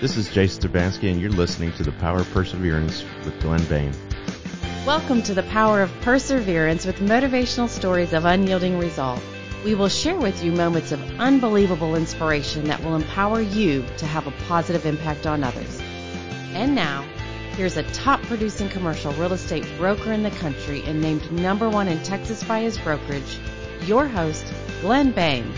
This is Jason Stefanski, and you're listening to The Power of Perseverance with Glenn Bain. Welcome to The Power of Perseverance with motivational stories of unyielding resolve. We will share with you moments of unbelievable inspiration that will empower you to have a positive impact on others. And now, here's a top-producing commercial real estate broker in the country and named #1 in Texas by his brokerage, your host, Glenn Bain.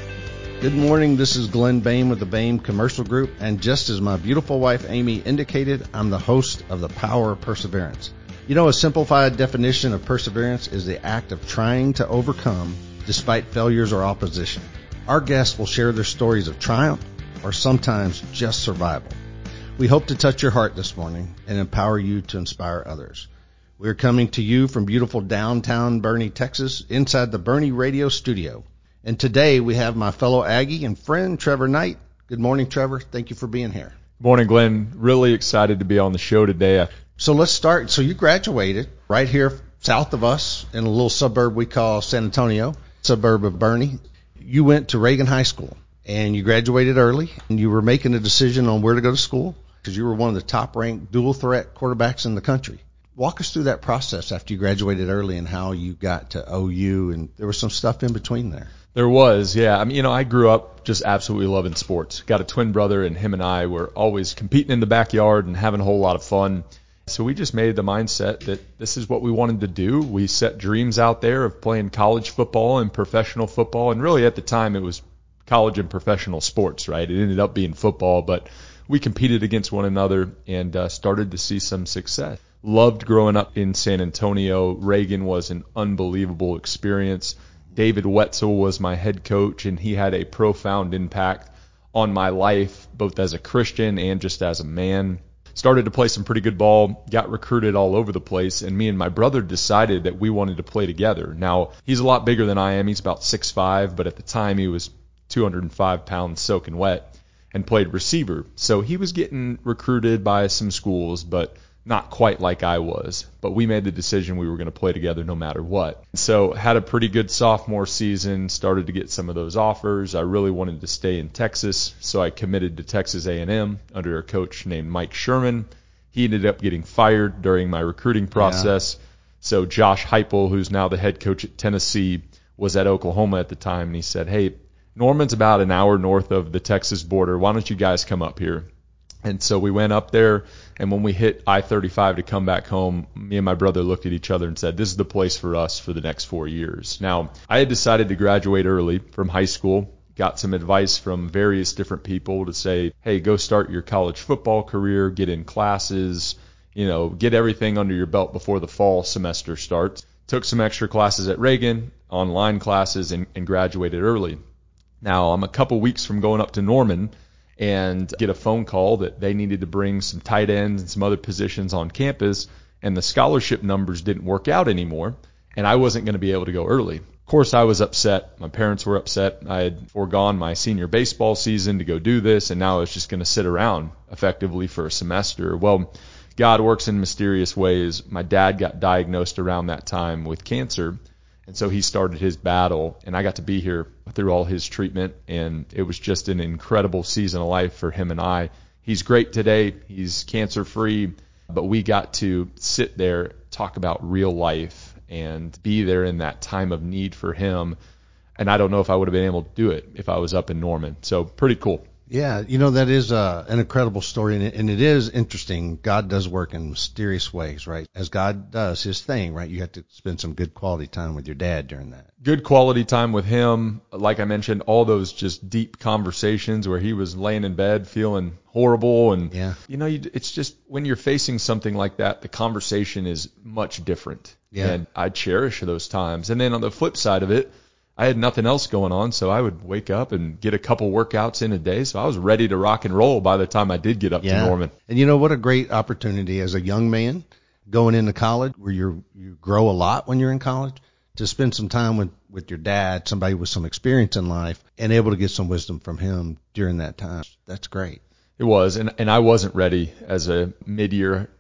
Good morning, this is Glenn Bain with the Bain Commercial Group, and just as my beautiful wife Amy indicated, I'm the host of The Power of Perseverance. You know, a simplified definition of perseverance is the act of trying to overcome despite failures or opposition. Our guests will share their stories of triumph or sometimes just survival. We hope to touch your heart this morning and empower you to inspire others. We're coming to you from beautiful downtown Boerne, Texas, inside the Boerne Radio Studio. And today we have my fellow Aggie and friend, Trevor Knight. Good morning, Trevor. Thank you for being here. Good morning, Glenn. Really excited to be on the show today. So let's start. So you graduated right here south of us in a little suburb we call San Antonio, suburb of Boerne. You went to Reagan High School and you graduated early, and you were making a decision on where to go to school because you were one of the top-ranked dual-threat quarterbacks in the country. Walk us through that process after you graduated early and how you got to OU, and there was some stuff in between there. There was, yeah. I mean, I grew up just absolutely loving sports. Got a twin brother, and him and I were always competing in the backyard and having a whole lot of fun. So we just made the mindset that this is what we wanted to do. We set dreams out there of playing college football and professional football, and really at the time it was college and professional sports, right? It ended up being football, but we competed against one another and started to see some success. Loved growing up in San Antonio. Reagan was an unbelievable experience. David Wetzel was my head coach, and he had a profound impact on my life, both as a Christian and just as a man. Started to play some pretty good ball, got recruited all over the place, and me and my brother decided that we wanted to play together. Now, he's a lot bigger than I am. He's about 6'5", but at the time he was 205 pounds soaking wet and played receiver. So he was getting recruited by some schools, but not quite like I was. But we made the decision we were going to play together no matter what. So had a pretty good sophomore season, started to get some of those offers. I really wanted to stay in Texas, so I committed to Texas A&M under a coach named Mike Sherman. He ended up getting fired during my recruiting process. Yeah. So Josh Heupel, who's now the head coach at Tennessee, was at Oklahoma at the time, and he said, "Hey, Norman's about an hour north of the Texas border. Why don't you guys come up here?" And so we went up there, and when we hit I-35 to come back home, me and my brother looked at each other and said, this is the place for us for the next 4 years. Now, I had decided to graduate early from high school, got some advice from various different people to say, hey, go start your college football career, get in classes, get everything under your belt before the fall semester starts. Took some extra classes at Reagan, online classes, and graduated early. Now, I'm a couple weeks from going up to Norman and get a phone call that they needed to bring some tight ends and some other positions on campus, and the scholarship numbers didn't work out anymore, and I wasn't going to be able to go early. Of course, I was upset. My parents were upset. I had foregone my senior baseball season to go do this, and now I was just going to sit around effectively for a semester. Well, God works in mysterious ways. My dad got diagnosed around that time with cancer, and so he started his battle, and I got to be here through all his treatment, and it was just an incredible season of life for him and I. He's great today. He's cancer-free, but we got to sit there, talk about real life, and be there in that time of need for him, and I don't know if I would have been able to do it if I was up in Norman. So pretty cool. Yeah, that is an incredible story, and it is interesting. God does work in mysterious ways, right? As God does his thing, right? You have to spend some good quality time with your dad during that. Good quality time with him. Like I mentioned, all those just deep conversations where he was laying in bed feeling horrible. And, it's just when you're facing something like that, the conversation is much different. Yeah. And I cherish those times. And then on the flip side of it, I had nothing else going on, so I would wake up and get a couple workouts in a day. So I was ready to rock and roll by the time I did get up to Norman. And what a great opportunity as a young man going into college where you grow a lot when you're in college, to spend some time with your dad, somebody with some experience in life, and able to get some wisdom from him during that time. That's great. It was, and I wasn't ready as a mid-year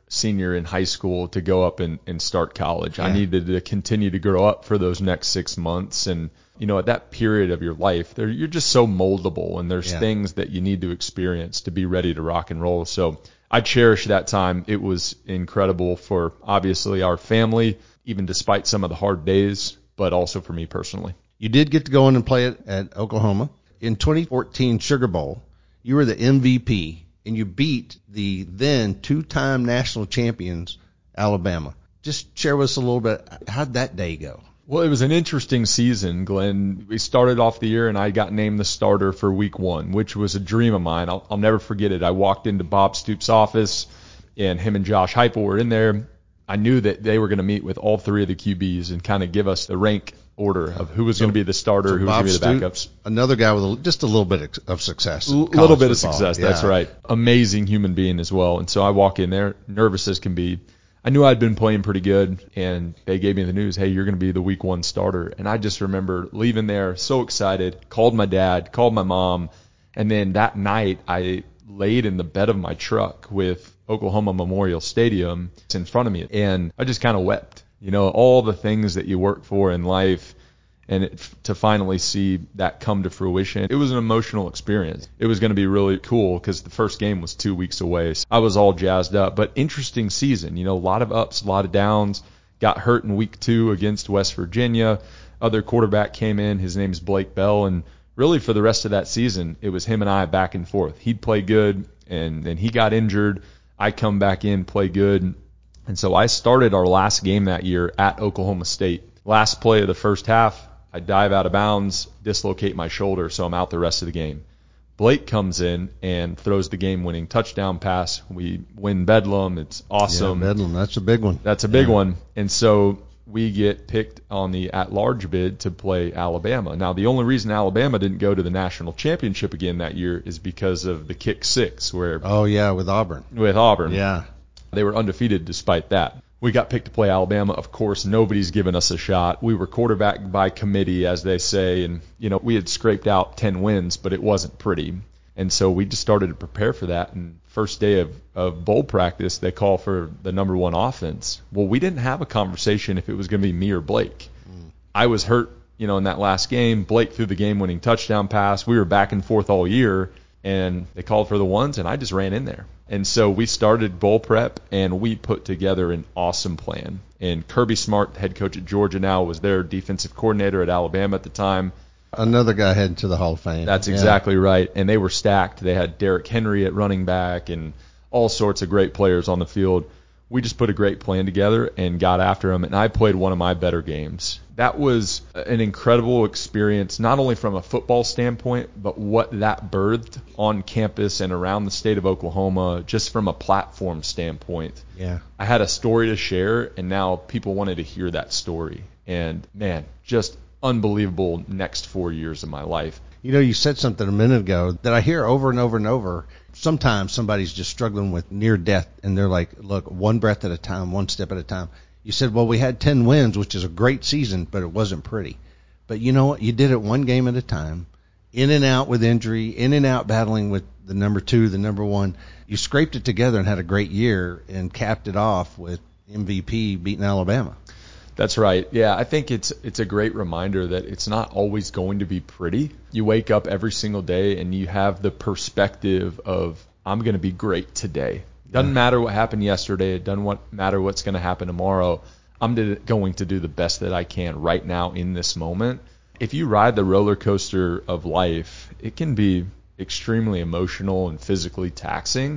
senior in high school to go up and start college. Yeah. I needed to continue to grow up for those next 6 months. And, at that period of your life, you're just so moldable, and there's things that you need to experience to be ready to rock and roll. So I cherish that time. It was incredible for, obviously, our family, even despite some of the hard days, but also for me personally. You did get to go in and play it at Oklahoma. In 2014 Sugar Bowl, you were the MVP, and you beat the then two-time national champions, Alabama. Just share with us a little bit, how'd that day go? Well, it was an interesting season, Glenn. We started off the year, and I got named the starter for week 1, which was a dream of mine. I'll never forget it. I walked into Bob Stoops' office, and him and Josh Heupel were in there. I knew that they were going to meet with all 3 of the QBs and kind of give us the rank order of who was going to be the starter, who was going to be the backups. Another guy with just a little bit of success. A little bit of success, that's right. Amazing human being as well. And so I walk in there, nervous as can be. I knew I'd been playing pretty good, and they gave me the news, hey, you're going to be the week 1 starter. And I just remember leaving there so excited, called my dad, called my mom, and then that night I laid in the bed of my truck with Oklahoma Memorial Stadium in front of me, and I just kind of wept. All the things that you work for in life, and to finally see that come to fruition, it was an emotional experience. It was going to be really cool because the first game was 2 weeks away. So I was all jazzed up, but interesting season. A lot of ups, a lot of downs. Got hurt in week 2 against West Virginia. Other quarterback came in. His name's Blake Bell, and really for the rest of that season, it was him and I back and forth. He'd play good, and then he got injured. I come back in, play good. And so I started our last game that year at Oklahoma State. Last play of the first half, I dive out of bounds, dislocate my shoulder, so I'm out the rest of the game. Blake comes in and throws the game-winning touchdown pass. We win Bedlam. It's awesome. Yeah, Bedlam, that's a big one. That's a big one. And so we get picked on the at-large bid to play Alabama. Now, the only reason Alabama didn't go to the national championship again that year is because of the kick 6, where with Auburn. With Auburn. Yeah. They were undefeated despite that. We got picked to play Alabama. Of course, nobody's given us a shot. We were quarterback by committee, as they say, and we had scraped out 10 wins, but it wasn't pretty. And so we just started to prepare for that. And first day of bowl practice, they call for the number 1 offense. Well, we didn't have a conversation if it was going to be me or Blake. I was hurt, in that last game. Blake threw the game-winning touchdown pass. We were back and forth all year, and they called for the ones, and I just ran in there. And so we started bowl prep, and we put together an awesome plan. And Kirby Smart, head coach at Georgia now, was their defensive coordinator at Alabama at the time. Another guy heading to the Hall of Fame. That's exactly right. And they were stacked. They had Derrick Henry at running back and all sorts of great players on the field. We just put a great plan together and got after them, and I played one of my better games. That was an incredible experience, not only from a football standpoint, but what that birthed on campus and around the state of Oklahoma, just from a platform standpoint. Yeah. I had a story to share, and now people wanted to hear that story. And, man, just unbelievable next 4 years of my life. You said something a minute ago that I hear over and over and over. Sometimes somebody's just struggling with near death, and they're like, look, one breath at a time, one step at a time. You said, well, we had 10 wins, which is a great season, but it wasn't pretty. But you know what? You did it one game at a time, in and out with injury, in and out battling with the number 2, the number 1. You scraped it together and had a great year and capped it off with MVP beating Alabama. That's right. Yeah, I think it's a great reminder that it's not always going to be pretty. You wake up every single day and you have the perspective of, I'm going to be great today. Doesn't matter what happened yesterday. It doesn't matter what's going to happen tomorrow. I'm going to do the best that I can right now in this moment. If you ride the roller coaster of life, it can be extremely emotional and physically taxing.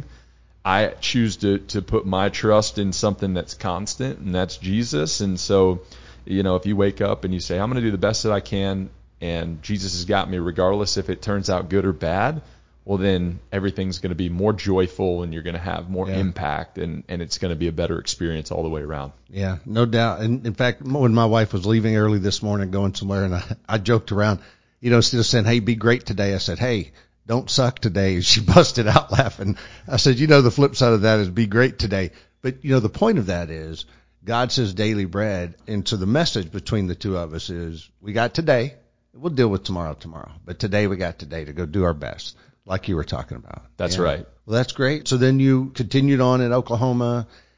I choose to put my trust in something that's constant, and that's Jesus. And so, if you wake up and you say, I'm going to do the best that I can, and Jesus has got me regardless if it turns out good or bad, well, then everything's going to be more joyful, and you're going to have more impact, and it's going to be a better experience all the way around. Yeah, no doubt. And in fact, when my wife was leaving early this morning, going somewhere, and I joked around, instead of saying, hey, be great today, I said, hey, don't suck today. She busted out laughing. I said, the flip side of that is be great today. But, the point of that is God says daily bread. And so the message between the two of us is we got today. We'll deal with tomorrow. But today we got today to go do our best, like you were talking about. That's right. Well, that's great. So then you continued on in Oklahoma,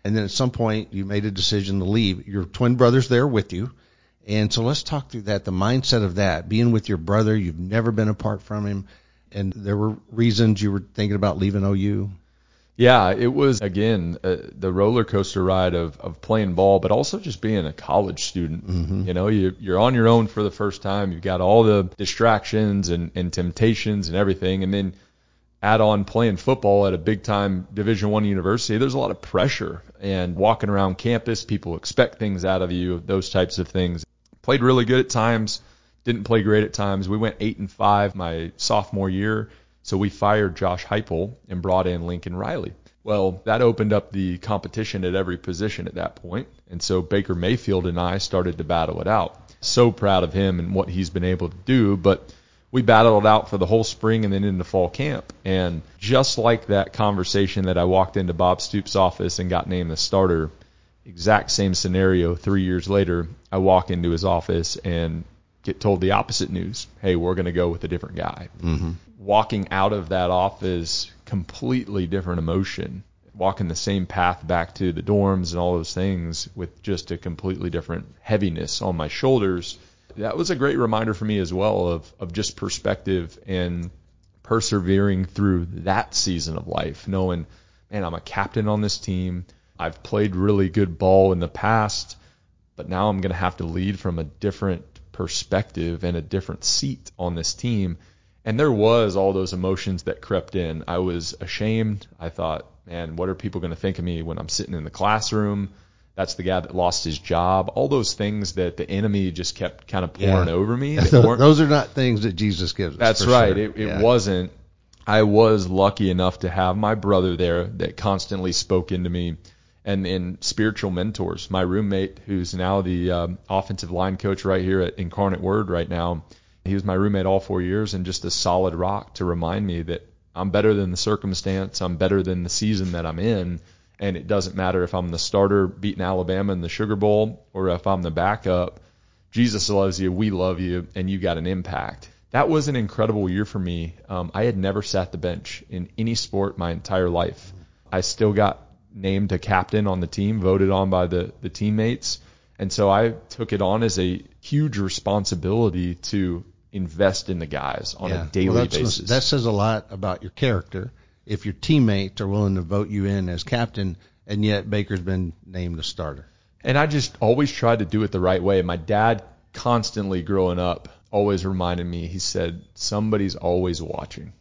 and then at some point you made a decision to leave. Your twin brother's there with you. And so let's talk through that, the mindset of that, being with your brother. You've never been apart from him, and there were reasons you were thinking about leaving OU. Yeah, it was, again, the roller coaster ride of playing ball, but also just being a college student. Mm-hmm. You know, you're on your own for the first time. You've got all the distractions and temptations and everything, and then add on playing football at a big-time Division I university. There's a lot of pressure, and walking around campus, people expect things out of you, those types of things. Played really good at times, didn't play great at times. We went 8-5 my sophomore year. So we fired Josh Heupel and brought in Lincoln Riley. Well, that opened up the competition at every position at that point. And so Baker Mayfield and I started to battle it out. So proud of him and what he's been able to do. But we battled it out for the whole spring and then into fall camp. And just like that conversation that I walked into Bob Stoops' office and got named the starter, exact same scenario 3 years later, I walk into his office and get told the opposite news. Hey, we're going to go with a different guy. Mm-hmm. Walking out of that office, completely different emotion. Walking the same path back to the dorms and all those things with just a completely different heaviness on my shoulders. That was a great reminder for me as well of just perspective and persevering through that season of life, knowing, man, I'm a captain on this team. I've played really good ball in the past, but now I'm going to have to lead from a different perspective and a different seat on this team. And there was all those emotions that crept in. I was ashamed. I thought, man, what are people going to think of me when I'm sitting in the classroom? That's the guy that lost his job. All those things that the enemy just kept kind of pouring over me. Those are not things that Jesus gives us. That's right. Sure. It wasn't. I was lucky enough to have my brother there that constantly spoke into me, and spiritual mentors. My roommate, who's now the offensive line coach right here at Incarnate Word right now, he was my roommate all 4 years, and just a solid rock to remind me that I'm better than the circumstance. I'm better than the season that I'm in, and it doesn't matter if I'm the starter beating Alabama in the Sugar Bowl or if I'm the backup. Jesus loves you, we love you, and you got an impact. That was an incredible year for me. I had never sat the bench in any sport my entire life. I still got named a captain on the team, voted on by the teammates. And so I took it on as a huge responsibility to invest in the guys on a daily basis. That says a lot about your character. If your teammates are willing to vote you in as captain, and yet Baker's been named the starter. And I just always tried to do it the right way. My dad constantly growing up always reminded me, he said, somebody's always watching.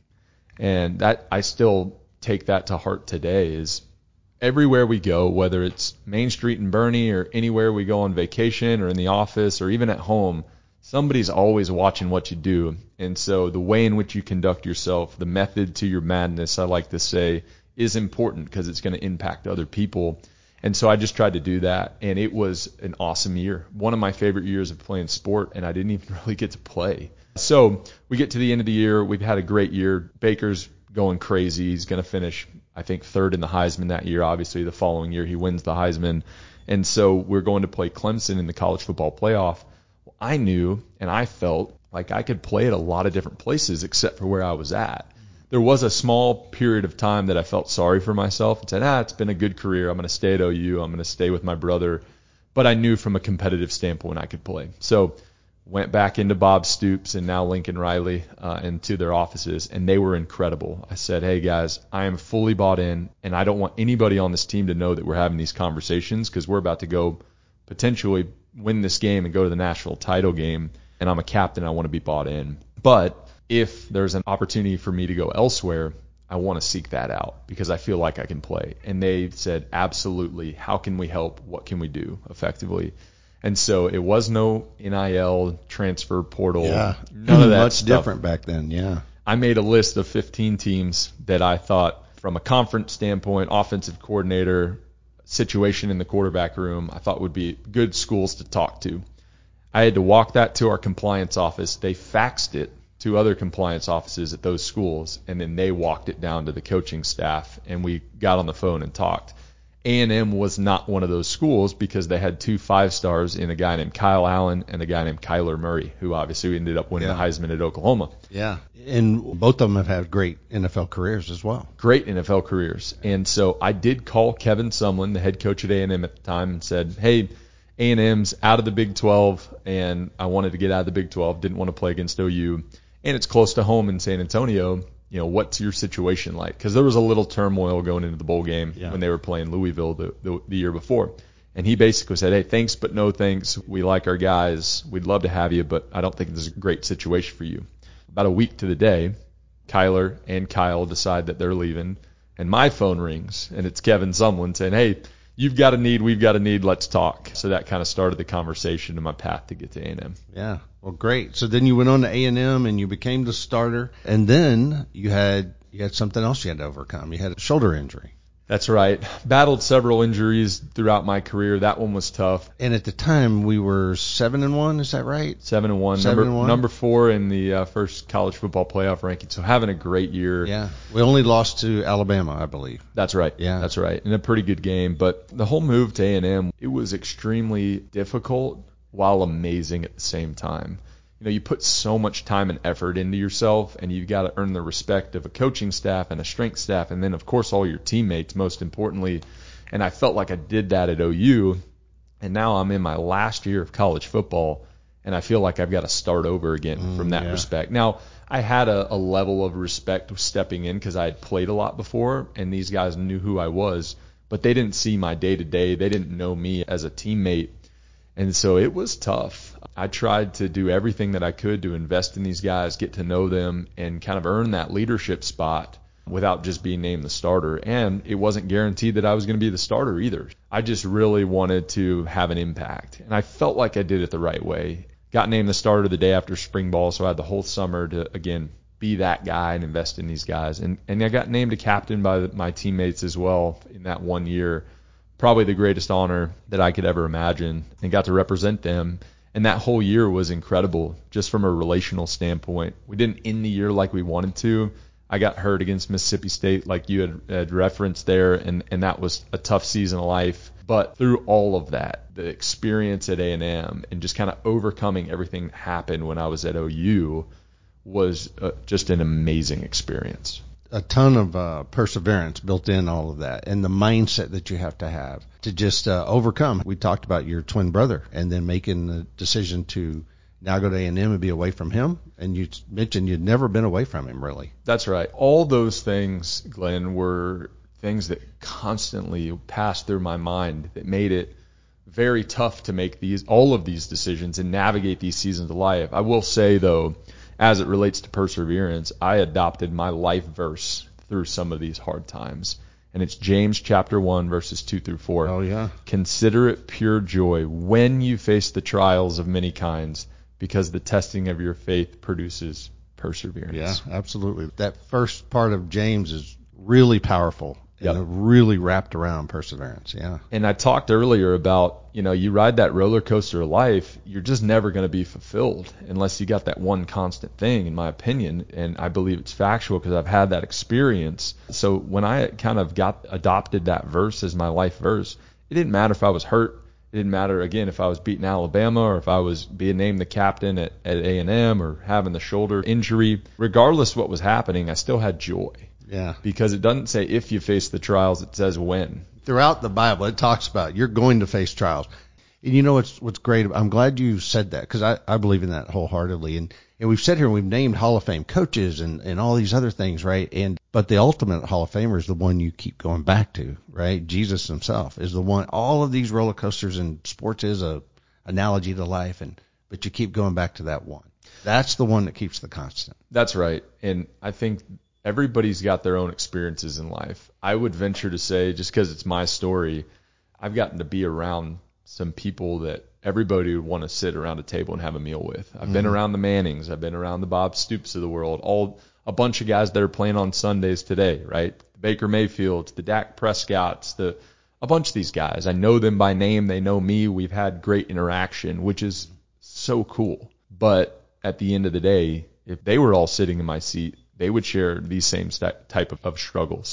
And that I still take that to heart today is everywhere we go, whether it's Main Street in Bernie or anywhere we go on vacation or in the office or even at home, somebody's always watching what you do. And so the way in which you conduct yourself, the method to your madness, I like to say, is important because it's going to impact other people. And so I just tried to do that, and it was an awesome year. One of my favorite years of playing sport, and I didn't even really get to play. So we get to the end of the year. We've had a great year. Baker's going crazy. He's going to finish, I think, third in the Heisman that year. Obviously, the following year he wins the Heisman. And so we're going to play Clemson in the college football playoff. Well, I knew and I felt like I could play at a lot of different places except for where I was at. There was a small period of time that I felt sorry for myself and said, it's been a good career. I'm going to stay at OU. I'm going to stay with my brother. But I knew from a competitive standpoint I could play. So went back into Bob Stoops and now Lincoln Riley into their offices, and they were incredible. I said, hey, guys, I am fully bought in, and I don't want anybody on this team to know that we're having these conversations because we're about to go potentially win this game and go to the national title game, and I'm a captain. I want to be bought in. But if there's an opportunity for me to go elsewhere, I want to seek that out because I feel like I can play. And they said, absolutely. How can we help? What can we do effectively? And so it was no NIL transfer portal. Yeah. None of that Much stuff. different back then, yeah. I made a list of 15 teams that I thought from a conference standpoint, offensive coordinator, situation in the quarterback room, I thought would be good schools to talk to. I had to walk that to our compliance office. They faxed it to other compliance offices at those schools, and then they walked it down to the coaching staff, and we got on the phone and talked. A&M was not one of those schools because they had 2 5-stars in a guy named Kyle Allen and a guy named Kyler Murray, who obviously ended up winning the Heisman at Oklahoma. Yeah, and both of them have had great NFL careers as well. Great NFL careers. And so I did call Kevin Sumlin, the head coach at A&M at the time, and said, hey, A&M's out of the Big 12, and I wanted to get out of the Big 12, didn't want to play against OU, and it's close to home in San Antonio. What's your situation like? Because there was a little turmoil going into the bowl game when they were playing Louisville the year before. And he basically said, hey, thanks, but no thanks. We like our guys. We'd love to have you, but I don't think this is a great situation for you. About a week to the day, Kyler and Kyle decide that they're leaving, and my phone rings, and it's Kevin Sumlin saying, hey, you've got a need, we've got a need, let's talk. So that kind of started the conversation and my path to get to A&M. Yeah, well, great. So then you went on to A&M and you became the starter, and then you had something else you had to overcome. You had a shoulder injury. That's right. Battled several injuries throughout my career. That one was tough. And at the time, we were 7-1. Is that right? 7-1. Number 4 in the first college football playoff ranking. So having a great year. Yeah. We only lost to Alabama, I believe. That's right. Yeah. That's right. And a pretty good game. But the whole move to A&M, it was extremely difficult while amazing at the same time. You put so much time and effort into yourself, and you've got to earn the respect of a coaching staff and a strength staff, and then, of course, all your teammates, most importantly. And I felt like I did that at OU, and now I'm in my last year of college football, and I feel like I've got to start over again from that respect. Now, I had a level of respect stepping in because I had played a lot before, and these guys knew who I was, but they didn't see my day-to-day. They didn't know me as a teammate. And so it was tough. I tried to do everything that I could to invest in these guys, get to know them, and kind of earn that leadership spot without just being named the starter. And it wasn't guaranteed that I was going to be the starter either. I just really wanted to have an impact. And I felt like I did it the right way. Got named the starter the day after spring ball, so I had the whole summer to, again, be that guy and invest in these guys. And I got named a captain by my teammates as well in that 1 year. Probably the greatest honor that I could ever imagine, and got to represent them. And that whole year was incredible just from a relational standpoint. We didn't end the year like we wanted to. I got hurt against Mississippi State like you had referenced there, and that was a tough season of life. But through all of that, the experience at A&M and just kind of overcoming everything that happened when I was at OU was just an amazing experience. A ton of perseverance built in all of that, and the mindset that you have to just overcome. We talked about your twin brother and then making the decision to now go to A&M and be away from him, and you mentioned you'd never been away from him, really. That's right. All those things, Glenn, were things that constantly passed through my mind that made it very tough to make all of these decisions and navigate these seasons of life. I will say, though, as it relates to perseverance, I adopted my life verse through some of these hard times. And it's James chapter 1, verses 2 through 4. Oh, yeah. Consider it pure joy when you face the trials of many kinds, because the testing of your faith produces perseverance. Yeah, absolutely. That first part of James is really powerful. Yep. And really wrapped around perseverance, yeah. And I talked earlier about, you ride that roller coaster of life, you're just never going to be fulfilled unless you got that one constant thing, in my opinion. And I believe it's factual because I've had that experience. So when I kind of adopted that verse as my life verse, it didn't matter if I was hurt. It didn't matter, again, if I was beating Alabama or if I was being named the captain at A&M or having the shoulder injury. Regardless of what was happening, I still had joy. Yeah. Because it doesn't say if you face the trials, it says when. Throughout the Bible, it talks about you're going to face trials. And you know what's great? I'm glad you said that because I believe in that wholeheartedly. And we've said here, and we've named Hall of Fame coaches and all these other things, right? But the ultimate Hall of Famer is the one you keep going back to, right? Jesus himself is the one. All of these roller coasters in sports is a analogy to life, but you keep going back to that one. That's the one that keeps the constant. That's right. And I think everybody's got their own experiences in life. I would venture to say, just because it's my story, I've gotten to be around some people that everybody would want to sit around a table and have a meal with. I've been around the Mannings. I've been around the Bob Stoops of the world, a bunch of guys that are playing on Sundays today, right? The Baker Mayfields, the Dak Prescotts, a bunch of these guys. I know them by name. They know me. We've had great interaction, which is so cool. But at the end of the day, if they were all sitting in my seat, they would share these same type of struggles.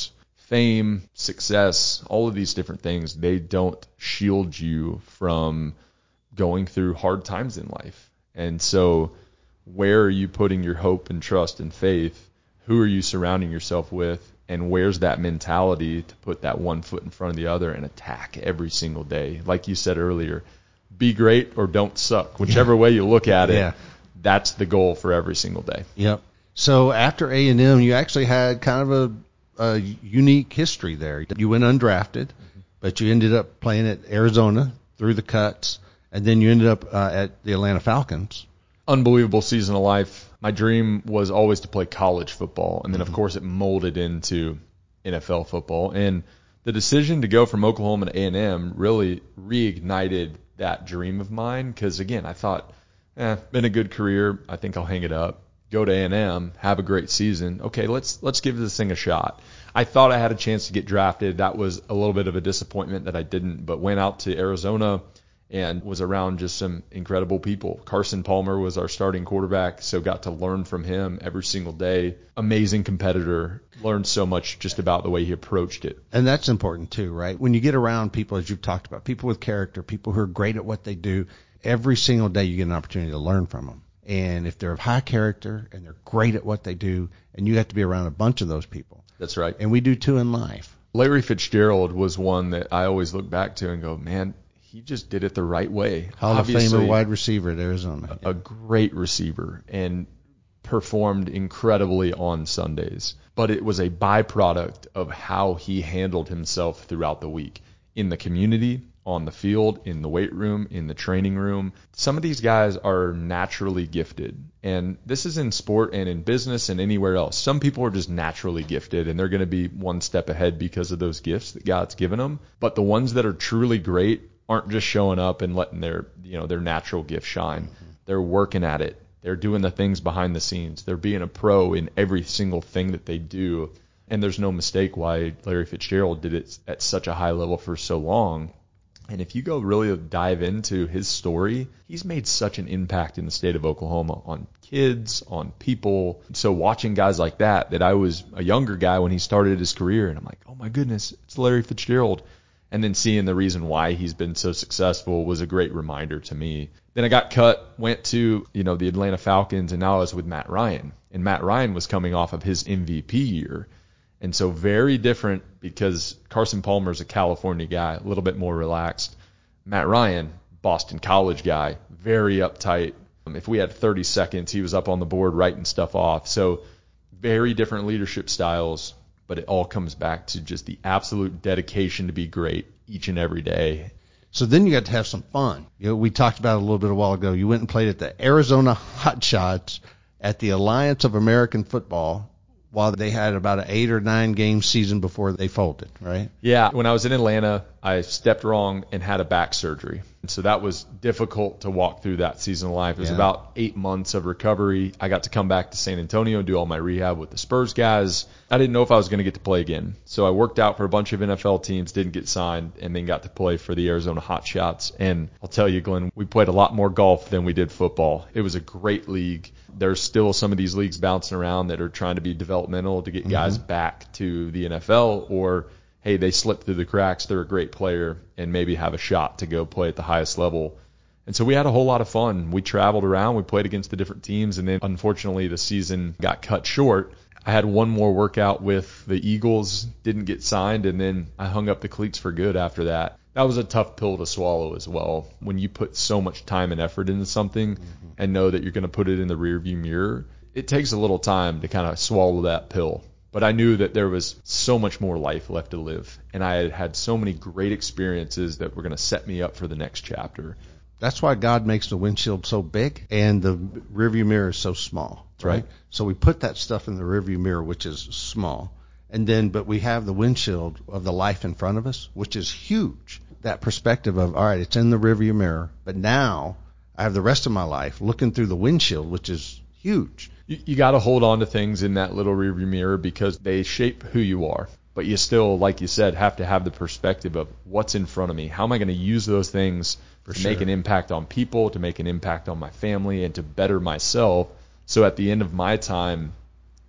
fame, success, all of these different things, they don't shield you from going through hard times in life. And so where are you putting your hope and trust and faith? Who are you surrounding yourself with? And where's that mentality to put that one foot in front of the other and attack every single day? Like you said earlier, be great or don't suck. Whichever way you look at it, that's the goal for every single day. Yep. So after A&M, you actually had kind of a unique history there. You went undrafted, but you ended up playing at Arizona through the cuts, and then you ended up at the Atlanta Falcons. Unbelievable season of life. My dream was always to play college football, and then, of course, it molded into NFL football. And the decision to go from Oklahoma to A&M really reignited that dream of mine because, again, I thought, been a good career. I think I'll hang it up. Go to A&M, have a great season. Okay, let's give this thing a shot. I thought I had a chance to get drafted. That was a little bit of a disappointment that I didn't, but went out to Arizona and was around just some incredible people. Carson Palmer was our starting quarterback, so got to learn from him every single day. Amazing competitor. Learned so much just about the way he approached it. And that's important too, right? When you get around people, as you've talked about, people with character, people who are great at what they do, every single day you get an opportunity to learn from them. And if they're of high character and they're great at what they do, and you have to be around a bunch of those people. That's right. And we do too in life. Larry Fitzgerald was one that I always look back to and go, man, he just did it the right way. Hall of Famer wide receiver at Arizona. A great receiver and performed incredibly on Sundays. But it was a byproduct of how he handled himself throughout the week in the community, on the field, in the weight room, in the training room. Some of these guys are naturally gifted. And this is in sport and in business and anywhere else. Some people are just naturally gifted and they're going to be one step ahead because of those gifts that God's given them. But the ones that are truly great aren't just showing up and letting their natural gift shine. They're working at it. They're doing the things behind the scenes. They're being a pro in every single thing that they do. And there's no mistake why Larry Fitzgerald did it at such a high level for so long. And if you go really dive into his story, he's made such an impact in the state of Oklahoma on kids, on people. So watching guys like that I was a younger guy when he started his career, and I'm like, oh my goodness, it's Larry Fitzgerald. And then seeing the reason why he's been so successful was a great reminder to me. Then I got cut, went to the Atlanta Falcons, and now I was with Matt Ryan. And Matt Ryan was coming off of his MVP year. And so very different because Carson Palmer is a California guy, a little bit more relaxed. Matt Ryan, Boston College guy, very uptight. If we had 30 seconds, he was up on the board writing stuff off. So very different leadership styles, but it all comes back to just the absolute dedication to be great each and every day. So then you got to have some fun. We talked about it a little bit a while ago. You went and played at the Arizona Hotshots at the Alliance of American Football, while they had about an 8 or 9 game season before they folded, right? Yeah. When I was in Atlanta, I stepped wrong and had a back surgery. And so that was difficult to walk through that season of life. It was about 8 months of recovery. I got to come back to San Antonio, do all my rehab with the Spurs guys. I didn't know if I was going to get to play again. So I worked out for a bunch of NFL teams, didn't get signed, and then got to play for the Arizona Hotshots. And I'll tell you, Glenn, we played a lot more golf than we did football. It was a great league. There's still some of these leagues bouncing around that are trying to be developmental to get guys back to the NFL, or, hey, they slipped through the cracks, they're a great player, and maybe have a shot to go play at the highest level. And so we had a whole lot of fun. We traveled around, we played against the different teams, and then unfortunately the season got cut short. I had one more workout with the Eagles, didn't get signed, and then I hung up the cleats for good after that. That was a tough pill to swallow as well. When you put so much time and effort into something and know that you're going to put it in the rearview mirror, it takes a little time to kind of swallow that pill. But I knew that there was so much more life left to live, and I had had so many great experiences that were going to set me up for the next chapter. That's why God makes the windshield so big and the rearview mirror is so small, right? So we put that stuff in the rearview mirror, which is small, but we have the windshield of the life in front of us, which is huge. That perspective of, all right, it's in the rearview mirror, but now I have the rest of my life looking through the windshield, which is huge. You got to hold on to things in that little rearview mirror because they shape who you are. But you still, like you said, have to have the perspective of what's in front of me. How am I going to use those things to make an impact on people, to make an impact on my family, and to better myself? So at the end of my time,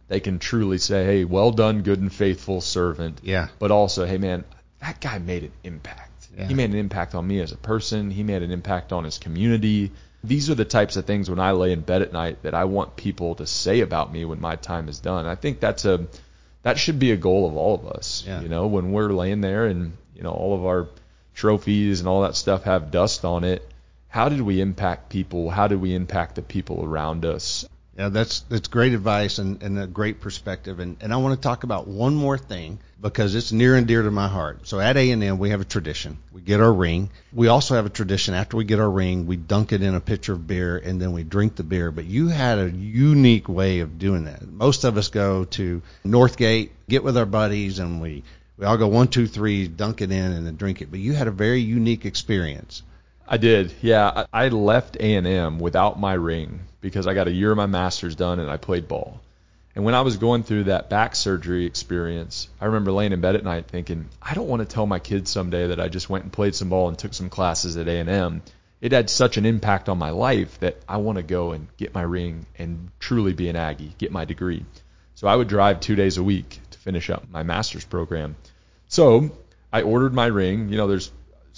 they can truly say, hey, well done, good and faithful servant. Yeah. But also, hey, man, that guy made an impact. Yeah. He made an impact on me as a person. He made an impact on his community. These are the types of things when I lay in bed at night that I want people to say about me when my time is done. I think that should be a goal of all of us. Yeah. When we're laying there and, all of our trophies and all that stuff have dust on it, how did we impact people? How did we impact the people around us? Yeah, that's great advice and a great perspective. And I want to talk about one more thing because it's near and dear to my heart. So at A&M, we have a tradition. We get our ring. We also have a tradition. After we get our ring, we dunk it in a pitcher of beer, and then we drink the beer. But you had a unique way of doing that. Most of us go to Northgate, get with our buddies, and we all go 1, 2, 3, dunk it in, and then drink it. But you had a very unique experience. I did, yeah. I left A&M without my ring because I got a year of my master's done and I played ball. And when I was going through that back surgery experience, I remember laying in bed at night thinking, I don't want to tell my kids someday that I just went and played some ball and took some classes at A&M. It had such an impact on my life that I want to go and get my ring and truly be an Aggie, get my degree. So I would drive 2 days a week to finish up my master's program. So I ordered my ring. There's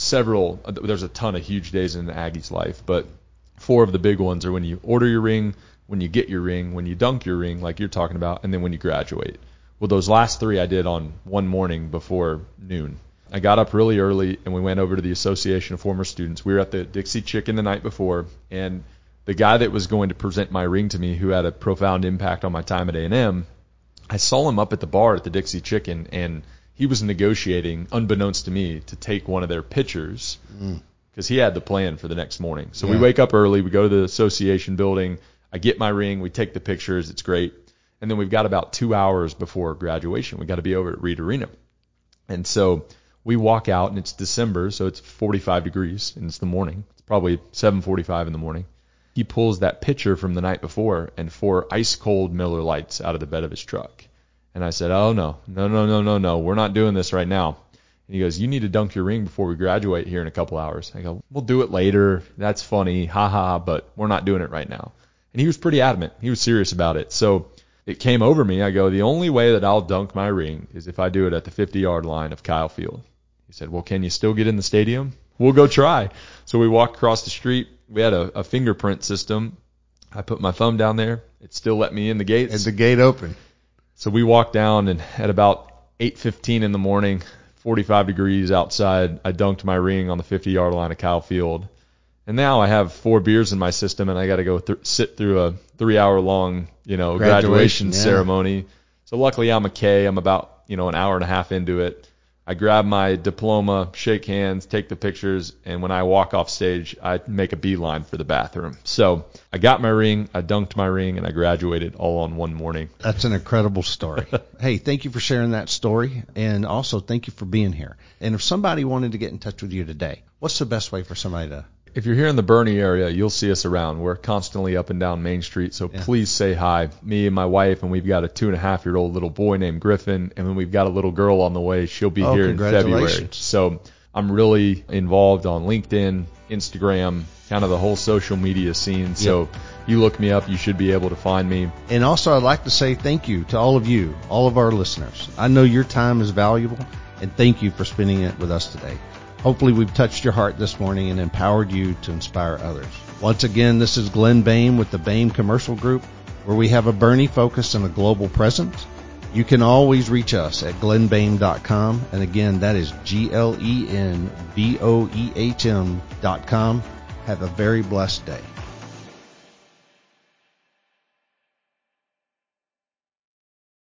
a ton of huge days in the Aggie's life, but 4 of the big ones are when you order your ring, when you get your ring, when you dunk your ring like you're talking about, and then when you graduate. Well, those last 3 I did on one morning before noon. I got up really early and we went over to the Association of Former Students. We were at the Dixie Chicken the night before, and the guy that was going to present my ring to me, who had a profound impact on my time at A&M, I saw him up at the bar at the Dixie Chicken, and he was negotiating, unbeknownst to me, to take one of their pitchers because he had the plan for the next morning. So we wake up early, we go to the association building, I get my ring, we take the pictures, it's great. And then we've got about 2 hours before graduation. We got to be over at Reed Arena. And so we walk out, and it's December, so it's 45 degrees, and it's the morning. It's probably 7:45 in the morning. He pulls that pitcher from the night before and 4 ice-cold Miller Lights out of the bed of his truck. And I said, oh, no, we're not doing this right now. And he goes, you need to dunk your ring before we graduate here in a couple hours. I go, we'll do it later. That's funny. Ha ha, but we're not doing it right now. And he was pretty adamant. He was serious about it. So it came over me. I go, the only way that I'll dunk my ring is if I do it at the 50-yard line of Kyle Field. He said, well, can you still get in the stadium? We'll go try. So we walked across the street. We had a fingerprint system. I put my thumb down there. It still let me in the gates. Is the gate open? So we walked down, and at about 8:15 in the morning, 45 degrees outside, I dunked my ring on the 50-yard line of Kyle Field. And now I have 4 beers in my system, and I got to go sit through a 3-hour-long, graduation ceremony. So luckily I'm a K. I'm about, an hour and a half into it. I grab my diploma, shake hands, take the pictures, and when I walk off stage, I make a beeline for the bathroom. So I got my ring, I dunked my ring, and I graduated all on one morning. That's an incredible story. Hey, thank you for sharing that story, and also thank you for being here. And if somebody wanted to get in touch with you today, what's the best way for somebody to... If you're here in the Bernie area, you'll see us around. We're constantly up and down Main Street, so please say hi. Me and my wife, and we've got a 2.5-year-old little boy named Griffin, and then we've got a little girl on the way. She'll be here in February. So I'm really involved on LinkedIn, Instagram, kind of the whole social media scene. So you look me up, you should be able to find me. And also I'd like to say thank you to all of you, all of our listeners. I know your time is valuable, and thank you for spending it with us today. Hopefully we've touched your heart this morning and empowered you to inspire others. Once again, this is Glenn Boehm with the Boehm Commercial Group, where we have a Bernie focus and a global presence. You can always reach us at glennboehm.com. And again, that is GLENBOEHM.com. Have a very blessed day.